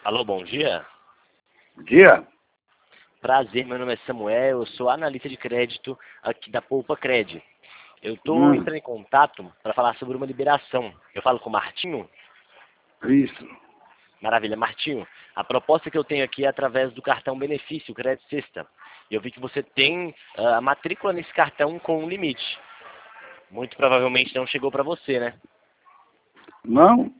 Alô, bom dia. Bom dia. Prazer, meu nome é Samuel, eu sou analista de crédito aqui da Poupa Cred. Eu estou Hum, entrando em contato para falar sobre uma liberação. Eu falo com o Martinho? isso. Maravilha, Martinho. A proposta que eu tenho aqui é através do cartão benefício, Crédito Sexta. E eu vi que você tem a matrícula nesse cartão com um limite. Muito provavelmente não chegou para você, né? Não?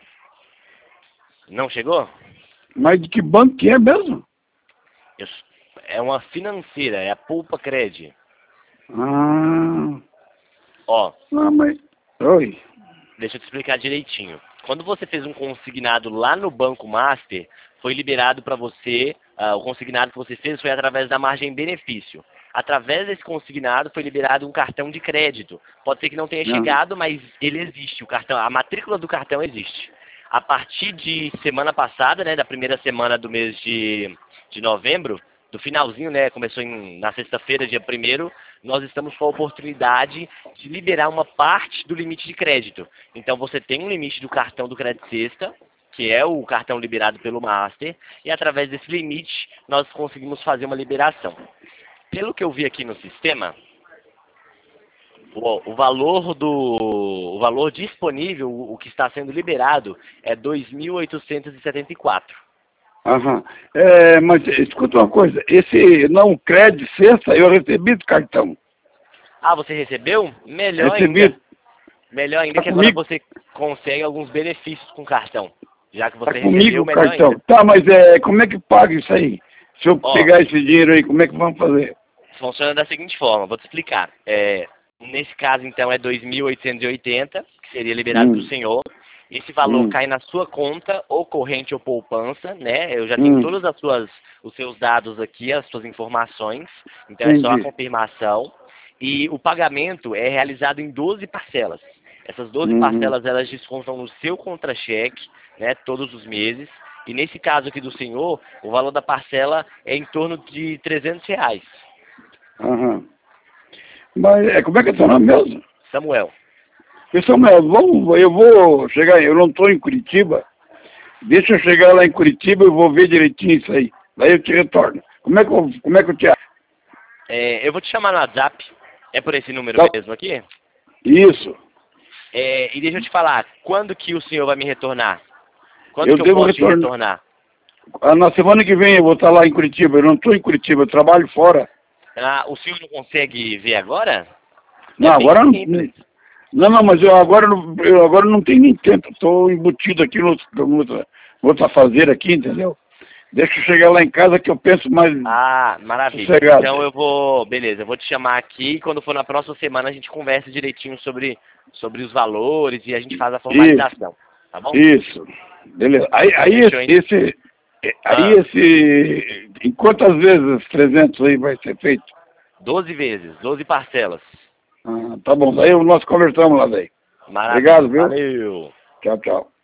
Não chegou? Mas de que banco que é mesmo? Eu- É uma financeira, é a Poupa Cred. Ah, Ó, não, mas... Oi. deixa eu te explicar direitinho. Quando você fez um consignado lá no Banco Master, foi liberado para você, o consignado que você fez foi através da margem benefício. Através desse consignado foi liberado um cartão de crédito. Pode ser que não tenha Não. chegado, mas ele existe, o cartão, a matrícula do cartão existe. A partir de semana passada, né, da primeira semana do mês de novembro, do finalzinho, né, começou na sexta-feira, dia 1º, nós estamos com a oportunidade de liberar uma parte do limite de crédito. Então você tem um limite do cartão do Crédito Sexta, que é o cartão liberado pelo Master, e através desse limite nós conseguimos fazer uma liberação. Pelo que eu vi aqui no sistema, o valor disponível, o que está sendo liberado, é 2.874. Aham. Mas escuta uma coisa. Esse não crédito sexta eu recebi do cartão. Ah, você recebeu? Melhor Recebi. ainda. Melhor ainda Tá que agora comigo? você consegue alguns benefícios com o cartão. Já que Tá você comigo recebeu, o melhor cartão. ainda. Tá, mas como é que paga isso aí? Se eu Ó, pegar esse dinheiro aí, como é que vamos fazer? funciona da seguinte forma, vou te explicar. Nesse caso, então, é 2.880, que seria liberado para o Hum, senhor. Esse valor hum, cai na sua conta, ou corrente ou poupança, né? Eu já tenho hum. todos os seus dados aqui, as suas informações. Então, é só a Entendi. confirmação. E o pagamento é realizado em 12 parcelas. Essas 12 Uhum. parcelas, elas descontam no seu contra-cheque, né? Todos os meses. E nesse caso aqui do senhor, o valor da parcela é em torno de R$ 300. Aham. Mas como é que é seu nome mesmo? Samuel. Pessoal, mas eu vou chegar, eu não estou em Curitiba. Deixa eu chegar lá em Curitiba e vou ver direitinho isso aí. Daí eu te retorno. Como é que eu te acho? Eu vou te chamar no WhatsApp. É por esse número Tá. mesmo aqui? Isso. E deixa eu te falar, quando que o senhor vai me retornar? Quando Eu que eu devo posso te retornar. retornar? Na semana que vem eu vou estar lá em Curitiba. Eu não estou em Curitiba, eu trabalho fora. Ah, o senhor não consegue ver agora? É Não, bem agora não. simples. Não, mas eu agora não tenho nem tempo. Estou embutido aqui no outra fazer aqui, entendeu? Deixa eu chegar lá em casa que eu penso mais Ah, maravilha. sossegado. Então beleza, eu vou te chamar aqui e quando for na próxima semana a gente conversa direitinho sobre os valores e a gente faz a Isso, formalização, tá bom? isso. Beleza. Aí Fechou, hein? Ah, em quantas vezes os 300 aí vai ser feito? 12 vezes, 12 parcelas. Ah, tá bom, daí nós conversamos lá daí. Maravilha, Obrigado, viu? valeu. Tchau, tchau.